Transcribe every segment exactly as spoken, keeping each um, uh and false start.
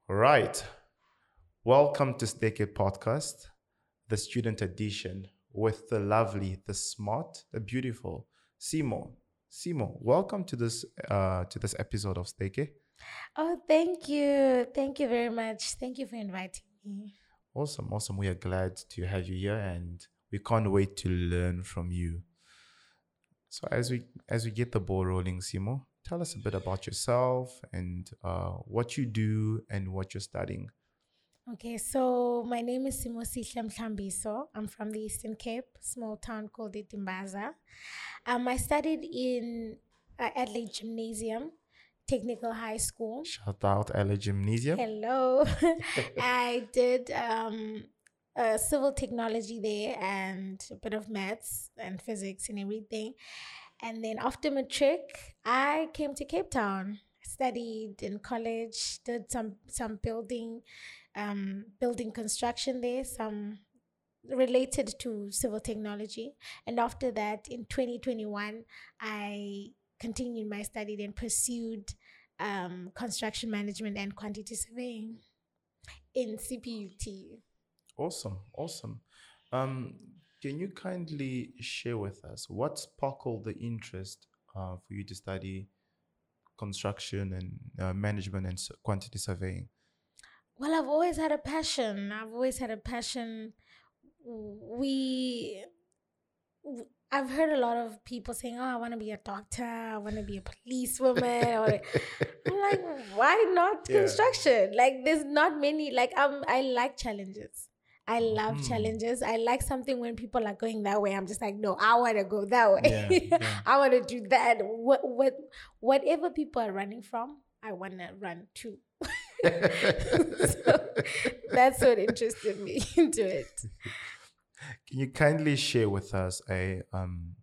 All right. Welcome to Stake It Podcast, the student edition with the lovely, the smart, the beautiful Simo. Simo, welcome to this uh to this episode of Stake It. Oh, thank you. Thank you very much. Thank you for inviting me. Awesome, awesome. We are glad to have you here and we can't wait to learn from you. So as we as we get the ball rolling, Simo, tell us a bit about yourself and uh, what you do and what you're studying. Okay, so my name is Simosihle Mhlambiso. I'm from the Eastern Cape, small town called Itimbaza. Um, I studied in uh, Adelaide Gymnasium, Technical High School. Shout out L A Gymnasium. Hello. I did um, uh, civil technology there and a bit of maths and physics and everything. And then after matric, I came to Cape Town. Studied in college, did some some building, um, building construction there, some related to civil technology. And after that, in twenty twenty-one, I continued my study and pursued um, construction management and quantity surveying in C P U T. Awesome, awesome. Um, can you kindly share with us what sparkled the interest uh, for you to study construction and uh, management and s- quantity surveying? Well, I've always had a passion. I've always had a passion. We w- I've heard a lot of people saying, "Oh, I want to be a doctor. I want to be a policewoman." Or I'm like, why not Yeah. construction? Like, there's not many. Like, um, I like challenges. I love Hmm. challenges. I like something when people are going that way. I'm just like, no, I want to go that Yeah, way. yeah. I want to do that. What, what, whatever people are running from, I want to run too. So that's what interested me into it. Can you kindly share with us a um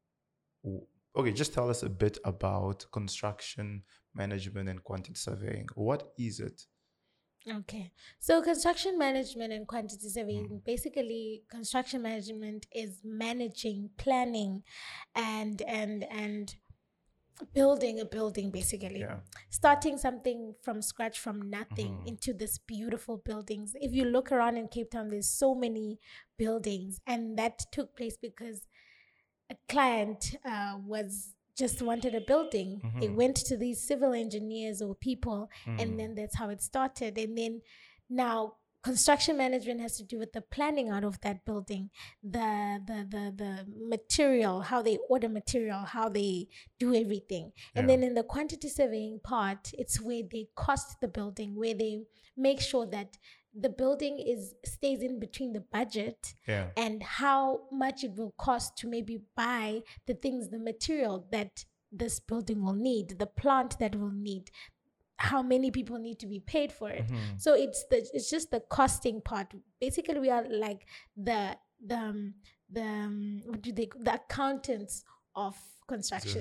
w- okay, just tell us a bit about construction management and quantity surveying. What is it? Okay. So construction management and quantity Mm. surveying, basically construction management is managing, planning and and and building a building basically. Yeah. Starting something from scratch from nothing Mhm. into this beautiful buildings. If you look around in Cape Town, there's so many buildings and that took place because a client uh, was just wanted a building. They Mhm. went to these civil engineers or people, and Mm. then that's how it started. And then now construction management has to do with the planning out of that building, the the the the material, how they order material, how they do everything. And Yeah. then in the quantity surveying part, it's where they cost the building, where they make sure that the building is stays in between the budget Yeah. and how much it will cost to maybe buy the things, the material that this building will need, the plant that will need, how many people need to be paid for it. Mhm. So it's the it's just the costing part. Basically, we are like the the um, the um, what do they the accountants of So- construction,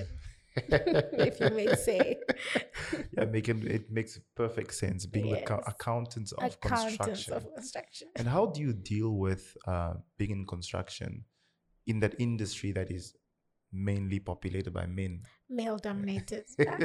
if you may say. yeah, making it makes perfect sense being the co- Yes, accountants of accountants of construction. construction. And how do you deal with uh, being in construction in that industry that is mainly populated by men? Male dominated.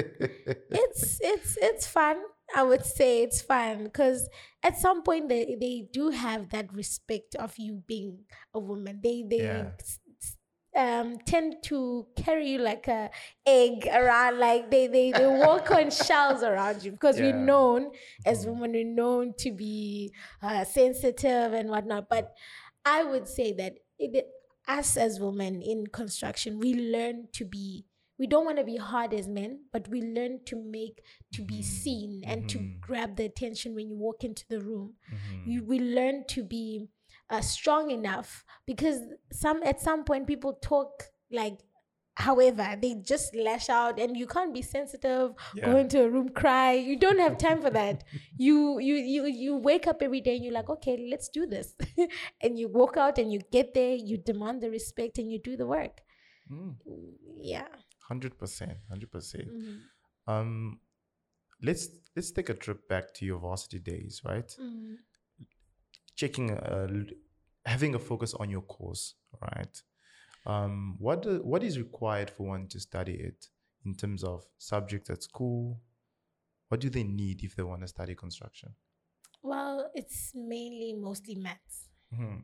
it's it's it's fun. I would say it's fun because at some point they they do have that respect of you being a woman. They Yeah. they s- s- um tend to carry you like a egg around, like they they they walk on shells around you because we're Yeah. known as Mhm. women, we're known to be uh, sensitive and whatnot. But I would say that it, us as women in construction, we learn to be, we don't want to be hard as men, but we learn to make, to be Mhm. seen and to Mhm. grab the attention when you walk into the room. Mhm. You, we learn to be uh, strong enough because some at some point people talk like however they just lash out and you can't be sensitive, go Yeah. into a room, cry. You don't have time for that. you you you you wake up every day and you're like, okay, let's do this. And you walk out and you get there, you demand the respect and you do the work. Mm. Yeah. Hundred percent. Hundred percent. Mhm. Um, let's let's take a trip back to your varsity days, right? Mhm. Checking, uh, l- having a focus on your course, right? Um, what do, what is required for one to study it in terms of subjects at school? What do they need if they want to study construction? Well, it's mainly mostly maths. Mm-hmm.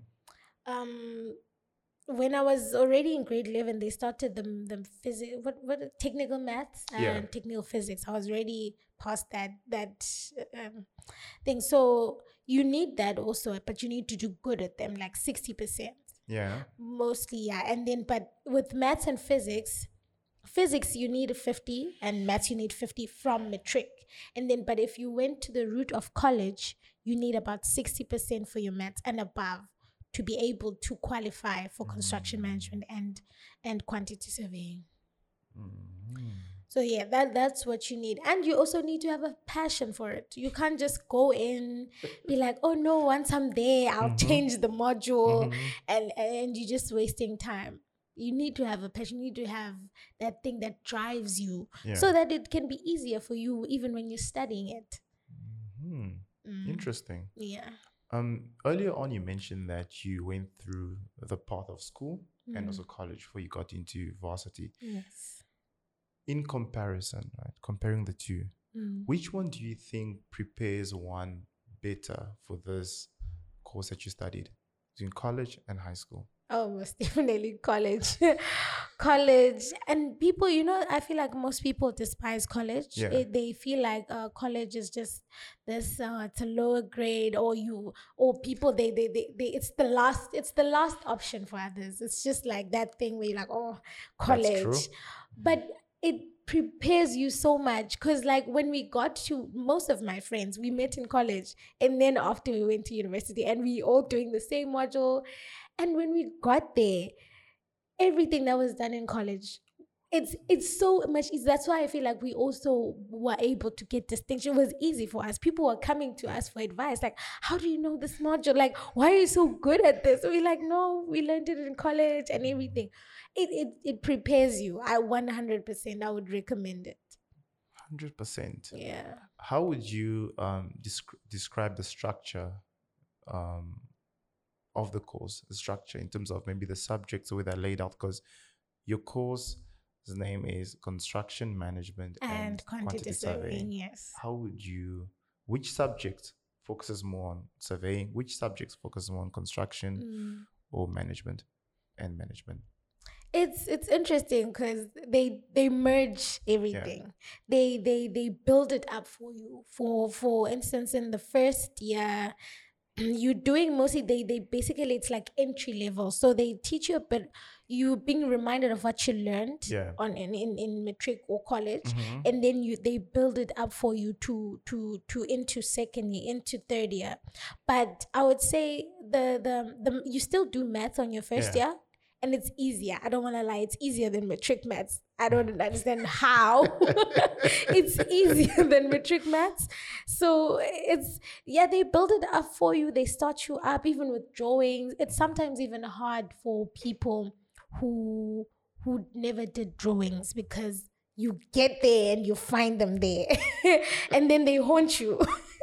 Um, when I was already in grade eleven, they started the the physics, what what technical maths and Yeah. technical physics. I was already past that that um, thing. So you need that also, but you need to do good at them, like sixty percent. Yeah. Mostly, yeah. And then, but with maths and physics, physics you need fifty and maths you need fifty from matric. And then, but if you went to the route of college, you need about sixty percent for your maths and above to be able to qualify for construction management and and quantity surveying. Mm-hmm. So yeah, that that's what you need. And you also need to have a passion for it. You can't just go in, be like, oh no, once I'm there, I'll Mhm. change the module Mhm. and and you're just wasting time. You need to have a passion. You need to have that thing that drives you Yeah. so that it can be easier for you even when you're studying it. Mhm. Mm, Interesting. yeah. Um, earlier on, you mentioned that you went through the path of school and Mm. also college before you got into varsity. Yes. In comparison, right, comparing the two, Mm. which one do you think prepares one better for this course that you studied between college and high school? Oh, most definitely college. College. And people, you know, I feel like most people despise college. Yeah. It, they feel like uh, college is just this, uh, it's a lower grade, or you, or people, they, they, they, they, it's the last, it's the last option for others. It's just like that thing where you're like, oh, college. That's true. But it prepares you so much because like when we got to, most of my friends we met in college and then after we went to university and we all doing the same module, and when we got there everything that was done in college, it's it's so much easier. That's why I feel like we also were able to get distinction. It was easy for us. People were coming to us for advice, like, how do you know this module? Like, why are you so good at this? We're like, no, we learned it in college and everything. It it, it prepares you. I one hundred percent I would recommend it. one hundred percent. Yeah. How would you um, desc- describe the structure um, of the course, the structure in terms of maybe the subjects, the way they're laid out? Because your course's name is Construction Management and, And quantity surveying, yes. How would you, which subject focuses more on surveying? Which subjects focus more on construction Mm. or management and management? It's it's interesting because they they merge everything. They they they build it up for you. For for instance, in the first year, you're doing mostly they they basically it's like entry level. So they teach you a bit. You being reminded of what you learned Yeah. on in, in, in matric or college, Mhm. and then you they build it up for you to to to into second year, into third year. But I would say the the, the you still do math on your first Yeah. year. And it's easier. I don't want to lie. It's easier than matric maths. I don't understand how. It's easier than matric maths. So it's, yeah, they build it up for you. They start you up even with drawings. It's sometimes even hard for people who who never did drawings because you get there and you find them there. And then they haunt you.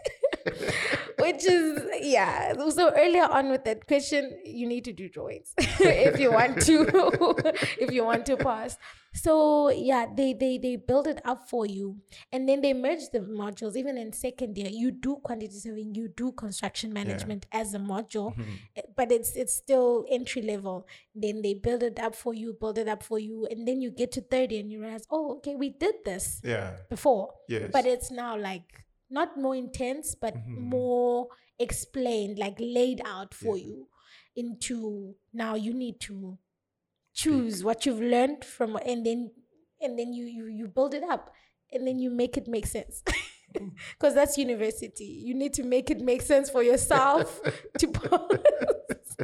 Which is, yeah. So earlier on with that question, you need to do drawings if you want to, if you want to pass. So yeah, they, they, they build it up for you and then they merge the modules. Even in second year, you do quantity surveying, you do construction management as a module, Mhm. but it's, it's still entry level. Then they build it up for you, build it up for you. And then you get to third year and you realize, oh, okay, we did this Yeah. before, Yes. but it's now like, not more intense, but Mhm. more explained, like laid out for Yeah. you into now you need to choose what you've learned from and then and then you you, you build it up and then you make it make sense. Because that's university. You need to make it make sense for yourself to pass.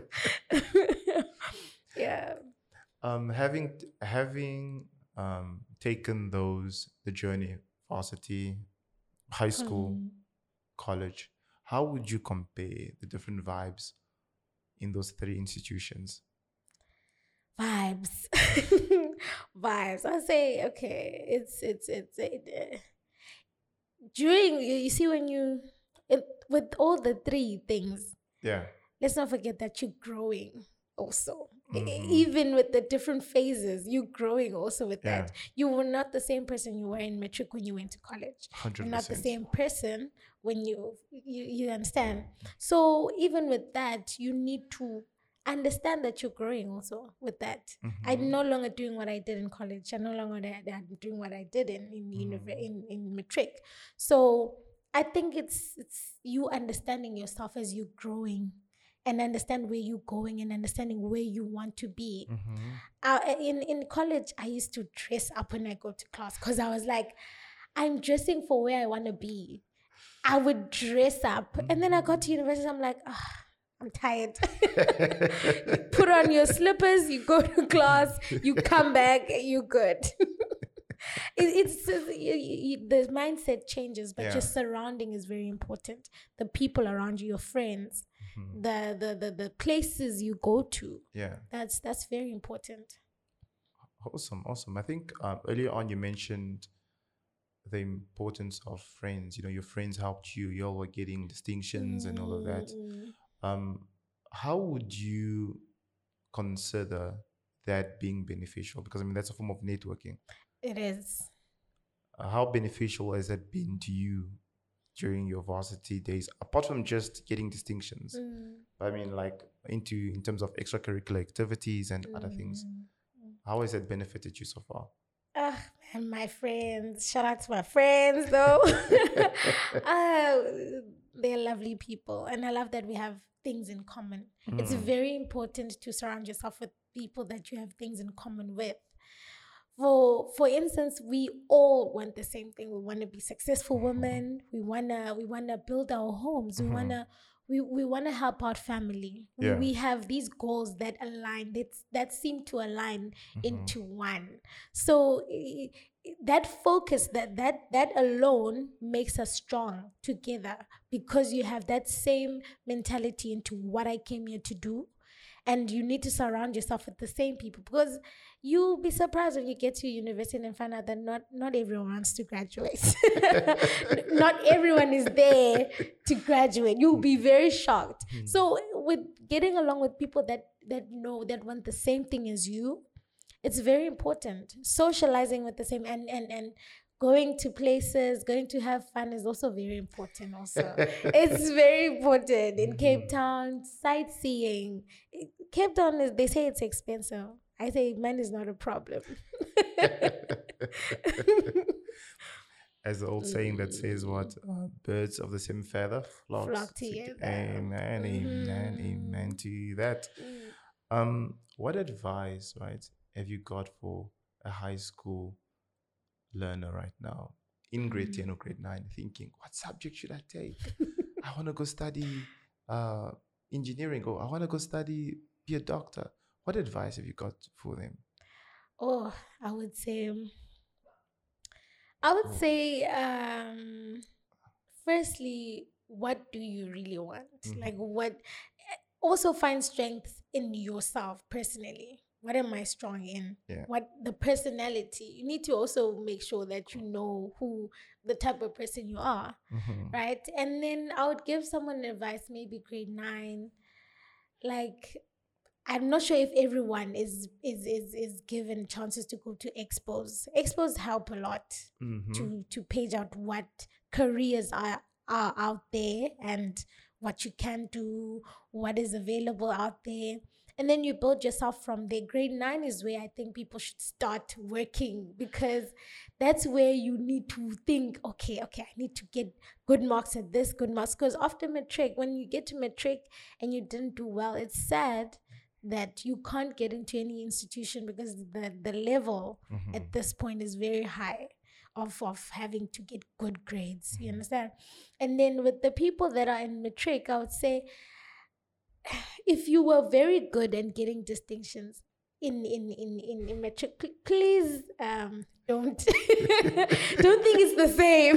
Yeah. Um, having having um taken those the journey, varsity, high school, Mm. college, how would you compare the different vibes in those three institutions? Vibes. Vibes. I say, okay, it's it's it's it, uh, during you, you see when you it, with all the three things, Yeah. let's not forget that you're growing also. E- Mhm. Even with the different phases, you growing also with Yeah. that. You were not the same person you were in matric when you went to college. You're not the one hundred percent. same person when you you, you understand. So even with that, you need to understand that you're growing also with that. I'm Mhm. no longer doing what I did in college. I'm no longer that- that I'm doing what I did in in, univer- in in matric. So I think it's it's you understanding yourself as you're growing and understand where you're going and understanding where you want to be. Mhm. Uh, in in college, I used to dress up when I go to class because I was like, I'm dressing for where I want to be. I would dress up, and then I got to university. I'm like, ah, I'm tired. You put on your slippers, you go to class, you come back, you're good. it, it's uh, you, you, the mindset changes, but Yeah. your surrounding is very important. The people around you, your friends, Mhm. the, the the the places you go to. Yeah. That's that's very important. Awesome. Awesome. I think um, earlier on you mentioned the importance of friends. You know, your friends helped you. You all were getting distinctions and all of that. Mm, Um, how would you consider that being beneficial? Because I mean, that's a form of networking. it is. Uh, how beneficial has that been to you during your varsity days, apart from just getting distinctions? Mm, I mean, like into in terms of extracurricular activities and other things. mm. How has that benefited you so far? Ah, man, my friends. Shout out to my friends, though. uh, they're lovely people, and I love that we have things in common. It's Mm. very important to surround yourself with people that you have things in common with. For for instance, we all want the same thing. We want to be successful women. We wanna we wanna build our homes. We Mhm. wanna we, we want to help out family. We, Yeah. we have these goals that align that that seem to align Mhm. into one. So i- i- that focus that that that alone makes us strong together because you have that same mentality into what I came here to do. And you need to surround yourself with the same people because you'll be surprised when you get to university and find out that not not everyone wants to graduate. Not everyone is there to graduate. You'll be very shocked. Mhm. So with getting along with people that that know that want the same thing as you, it's very important. Socializing with the same and and and going to places, going to have fun is also very important also. It's very important in Cape Town, sightseeing. Cape Town is, they say it's expensive. I say mine is not a problem. As the old saying that says, "What uh, birds of the same feather flocks Flock together." together. Amen, amen, amen Mhm. to that. Mm. Um, what advice, right, have you got for a high school learner right now in grade ten or grade nine, thinking, "What subject should I take? I want to go study uh engineering, or I want to go study be a doctor." What advice have you got for them? Oh, I would say, I would Oh. say, um, firstly, what do you really want? Mhm. Like, what? Also, find strength in yourself personally. What am I strong in? Yeah. What the personality? You need to also make sure that you know who the type of person you are, Mhm. right? And then I would give someone advice, maybe grade nine, like I'm not sure if everyone is is is is given chances to go to expos. Expos help a lot Mhm. to to page out what careers are are out there and what you can do, what is available out there. And then you build yourself from there. Grade nine is where I think people should start working because that's where you need to think, okay, okay, I need to get good marks at this, good marks. Because after matric, when you get to matric and you didn't do well, it's sad that you can't get into any institution because the, the level Mhm. at this point is very high of, of having to get good grades. You Mhm. understand? And then with the people that are in matric, I would say if you were very good and getting distinctions in in in in, in matric, pl- please um don't don't think it's the same.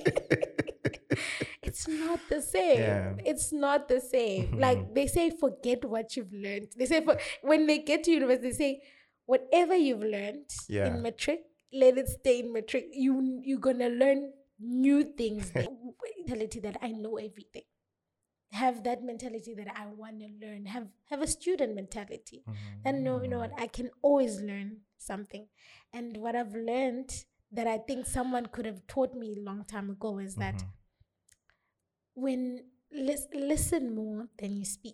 It's not the same. Yeah. It's not the same. Like they say, forget what you've learned. They say for when they get to university, they say, whatever you've learned Yeah. in matric, let it stay in matric. You you're gonna learn new things there. Mentality that I know everything. have that mentality that I want to learn, have have a student mentality. And no, you know what, I can always learn something. And what I've learned that I think someone could have taught me a long time ago is that when lis- listen more than you speak.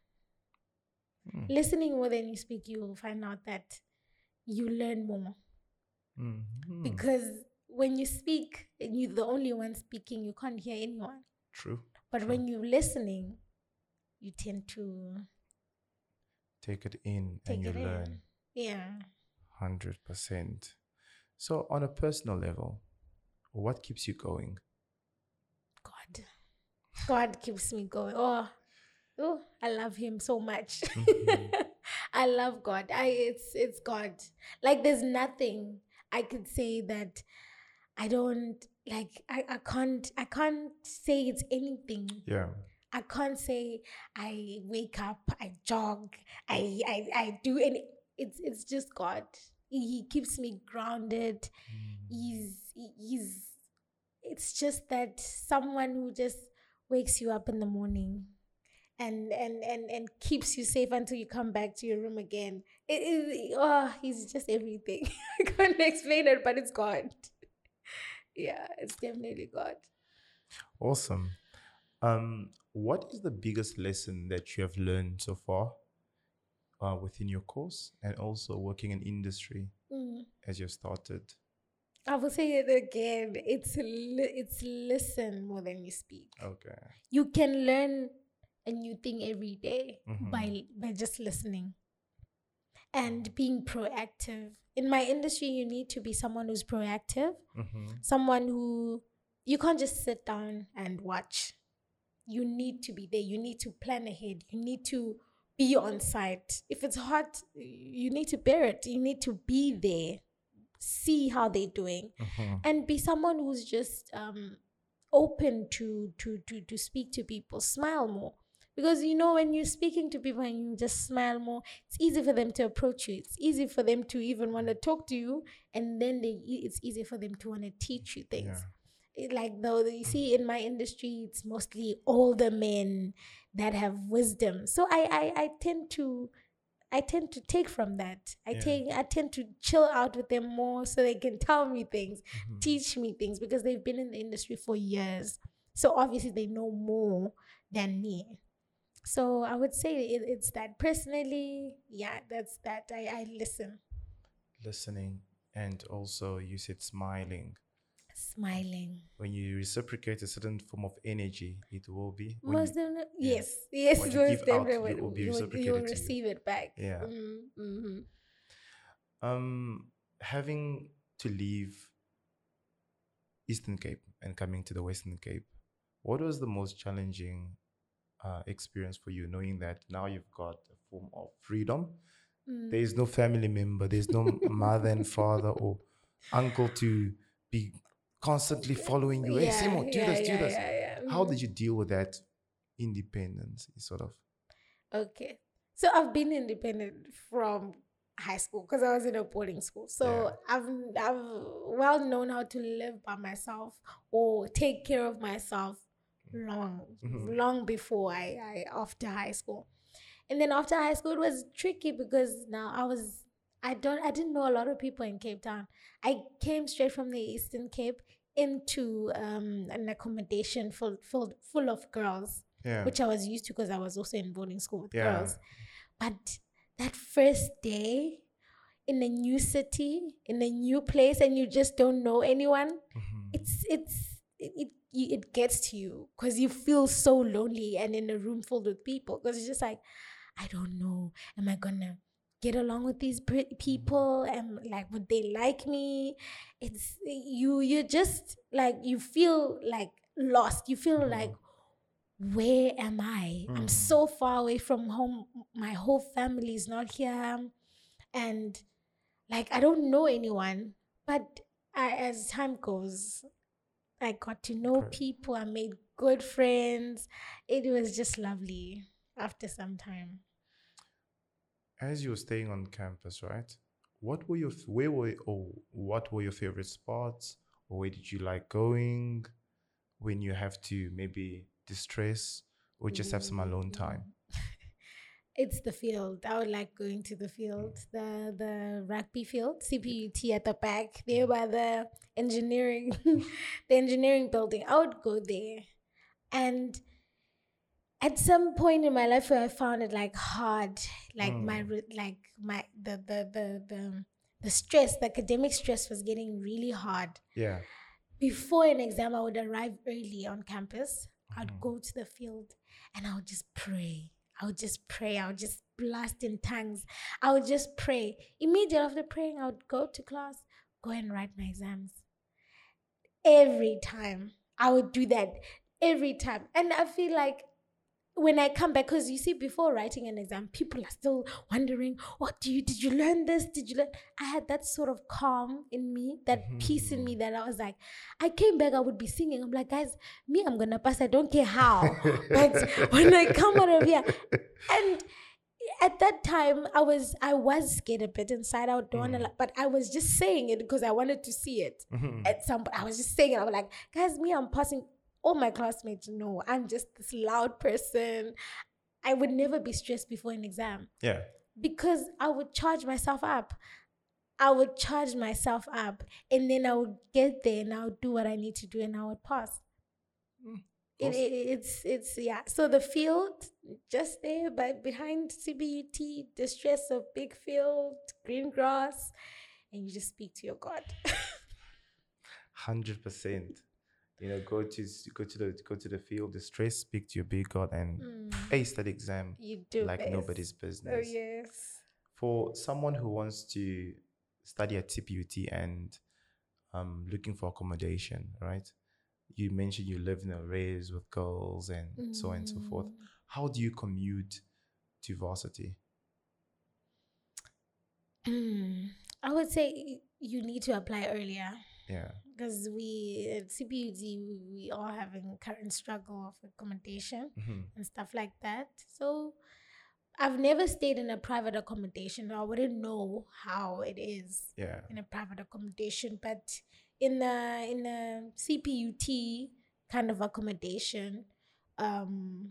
Mm. Listening more than you speak, you will find out that you learn more. Mhm. Because when you speak and you're the only one speaking, you can't hear anyone. True. But True. when you're listening, you tend to Take it in take and you it learn. in. Yeah. one hundred percent. So, on a personal level, what keeps you going? God. God keeps me going. Oh, oh, I love him so much. Mhm. I love God. I it's it's God. Like there's nothing I could say that I don't like I, I can't I can't say it's anything. Yeah. I can't say I wake up, I jog, I I, I do any it's it's just God. He, he keeps me grounded. He's he- he's it's just that someone who just wakes you up in the morning and and and and keeps you safe until you come back to your room again. It is oh, he's just everything. I can't explain it, but it's God. Yeah, it's definitely God. Awesome. Um, what is the biggest lesson that you have learned so far uh, within your course and also working in industry Mm. as you started? I will say it again. It's li- it's listen more than you speak. Okay. You can learn a new thing every day Mhm. by by just listening and being proactive. In my industry, you need to be someone who's proactive, Mm-hmm. someone who you can't just sit down and watch. You need to be there. You need to plan ahead. You need to be on site. If it's hot, you need to bear it. You need to be there, see how they're doing, Mm-hmm. and be someone who's just um, open to to to to speak to people. Smile more. Because you know when you're speaking to people and you just smile more, it's easy for them to approach you. It's easy for them to even want to talk to you, and then they it's easy for them to want to teach you things. Yeah. It- like though you see in my industry, it's mostly older men that have wisdom. So I I, I tend to I tend to take from that. I Yeah. take I tend to chill out with them more so they can tell me things, Mhm. teach me things because they've been in the industry for years. So obviously they know more than me. So I would say it, it's that personally, yeah, that's that. I, I listen, Listening and also you said smiling. smiling. When you reciprocate a certain form of energy, it will be when Most you, definitely, yeah. yes, yes, What you most give out, definitely. you will be You will, you will reciprocated to you. receive it back. Yeah. Mm-hmm. Um, having to leave Eastern Cape and coming to the Western Cape, what was the most challenging uh, experience for you, knowing that now you've got a form of freedom? Mm. There is no family member, there's no mother and father or uncle to be constantly following you. Hey, Yeah, Simo, do yeah, this, do yeah, this. yeah, yeah. How Mhm. did you deal with that independence, sort of? Okay. So I've been independent from high school because I was in a boarding school. So I've I've well known how to live by myself or take care of myself long Mhm. long before I, I after high school. And then after high school it was tricky because now I was I don't I didn't know a lot of people in Cape Town. I came straight from the Eastern Cape into um, an accommodation full full full of girls, Yeah. which I was used to because I was also in boarding school with Yeah. girls. But that first day in a new city, in a new place, and you just don't know anyone, Mhm. it's it's it it, you- it gets to you because you feel so lonely and in a room filled with people because it's just like I don't know, am I gonna get along with these pe- people? And like, would they like me? It's you. You're just like you feel like lost. You feel like where am I? I'm Mm. so far away from home. My whole family is not here. And like, I don't know anyone. But I, as time goes, I got to know Correct. people. I made good friends. It was just lovely after some time. As you were staying on campus, right? What were your f- where were or what were your favorite spots, or where did you like going when you have to maybe distress or just have some alone time? It's the field. I would like going to the field, the the rugby field, C P U T at the back, there by the engineering, the engineering building. I would go there, and at some point in my life where I found it like hard, like Mm. my re- like my the the the the the stress, the academic stress was getting really hard. Yeah. Before an exam, I would arrive early on campus. I'd Mhm. go to the field and I would just pray. I would just pray. I would just blast in tongues. I would just pray. Immediately after praying, I would go to class, go and write my exams. Every time. I would do that every time. And I feel like when I come back, because you see, before writing an exam, people are still wondering, what do you, did you learn this? Did you learn? I had that sort of calm in me, that peace in me that I was like, I came back, I would be singing. I'm like, guys, me, I'm going to pass. I don't care how. But when I come out of here, and at that time, I was I was scared a bit inside. I don't want to, but I was just saying it because I wanted to see it. Mhm. At some point, I was just saying it. I was like, guys, me, I'm passing. All my classmates know I'm just this loud person. I would never be stressed before an exam Yeah. because I would charge myself up. I would charge myself up, and then I would get there and I would do what I need to do, and I would pass. Mm. It, Awesome. it, it's it's yeah. So the field just there, but behind C B U T, the stress of big field, green grass, and you just speak to your God. Hundred percent. You know, go to s- go to the go to the field, the stress, speak to your big God, and Mm, ace that exam you do like best. nobody's Oh business. yes. For someone who wants to study at C P U T and um looking for accommodation, right? You mentioned you live in a race with girls and so on and so forth. Mm. How do you commute to varsity? Mm, I would say you need to apply earlier Yeah. because we at C P U T we, we are having current struggle of accommodation Mhm. and stuff like that. So I've never stayed in a private accommodation. I wouldn't know how it is Yeah. in a private accommodation, but in a in a C P U T kind of accommodation, um,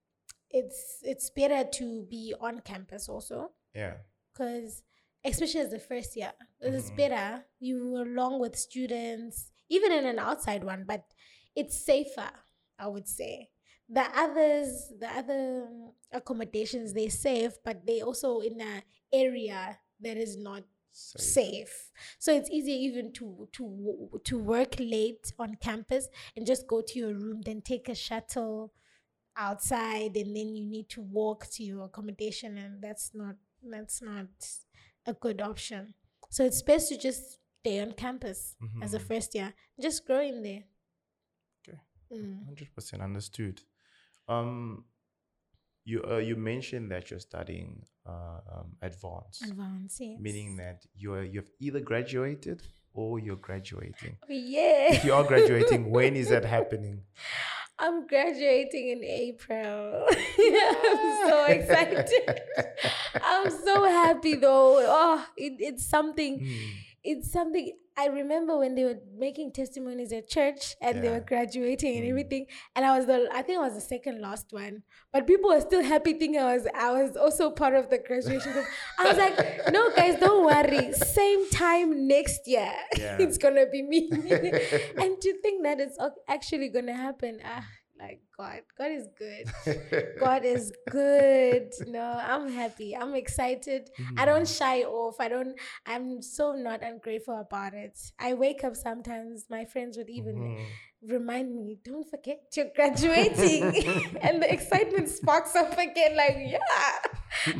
it's it's better to be on campus also Yeah. because especially as the first year, it's Mhm. better you along with students, even in an outside one, but it's safer. I would say the others, the other accommodations, they're safe, but they also in an area that is not Safe. safe. So it's easier even to to to work late on campus and just go to your room, then take a shuttle outside, and then you need to walk to your accommodation, and that's not that's not a good option. So it's best to just stay on campus as a Mhm. first year, just grow in there. Okay. Mm. Hundred percent understood. Um, you uh, you mentioned that you're studying uh, um, advanced, Advance, yes. meaning that you're you've either graduated or you're graduating. Oh, yeah. If you are graduating, when is that happening? I'm graduating in April. I'm so excited. I'm so happy though. Oh, it, it's something. Mm. It's something. I remember when they were making testimonies at church and they Yeah. were graduating and Mm. everything, and I was the. I think I was the second last one, but people were still happy thinking I was. I was also part of the graduation group. I was like, no, guys, don't worry. Same time next year, Yeah. it's gonna be me. And to think that it's ac- actually gonna happen, ah, like God, God is good. God is good. No, I'm happy. I'm excited. I don't Mm. shy off. I don't. I'm so not ungrateful about it. I wake up sometimes. My friends would even Mhm. remind me, "Don't forget you're graduating," and the excitement sparks up again. Like, yeah,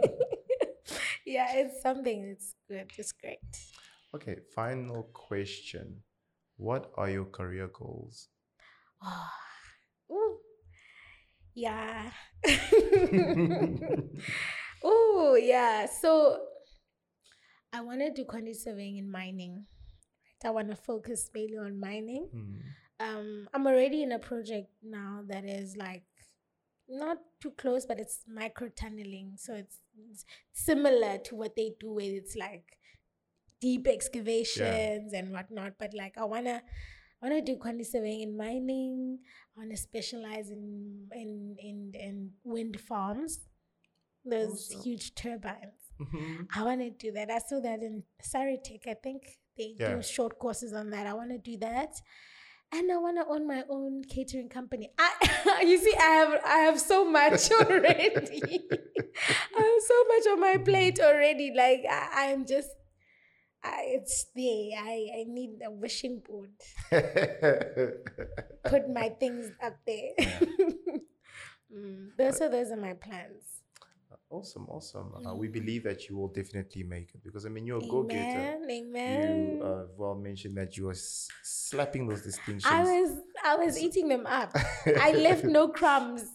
yeah. It's something. It's good. It's great. Okay, final question. What are your career goals? Oh, ooh, yeah. Oh, yeah. So I want to do quantity surveying in mining. I want to focus mainly on mining. Mm. Um, I'm already in a project now that is like not too close, but it's micro tunneling. So it's, it's similar to what they do, where it's like deep excavations and whatnot. But like I wanna, I I want to do quantity surveying in mining. I want to specialize in in in, in wind farms. Those Awesome. huge turbines. Mhm. I want to do that. I saw that in Saritech. I think they Yeah. do short courses on that. I want to do that. And I want to own my own catering company. I, you see, I have I have so much already. I have so much on my plate already. Like I, I'm just, I, it's there. I, I need a wishing board. Put my things up there. mm, those are those are my plans. Awesome, awesome. Uh, we believe that you will definitely make it because I mean you're a go-getter. Amen. Amen. You uh, well mentioned that you were s- slapping those distinctions. I was I was eating them up. I left no crumbs.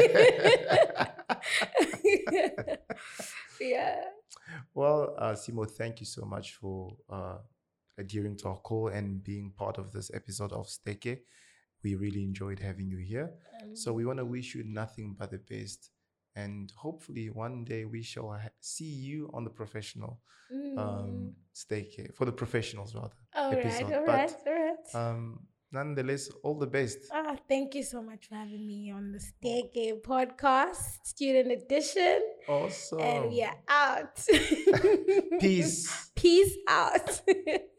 yeah. Well, uh, Simo, thank you so much for uh, adhering to our call and being part of this episode of Steke. We really enjoyed having you here. Um, So we want to wish you nothing but the best. And hopefully one day we shall ha- see you on the professional mm. um, Steke, for the professionals rather. all right, episode. all But, right, all right. Um, nonetheless, all the best. Ah, thank you so much for having me on the Steke podcast, student edition. Awesome. And we are out. Peace. Peace out.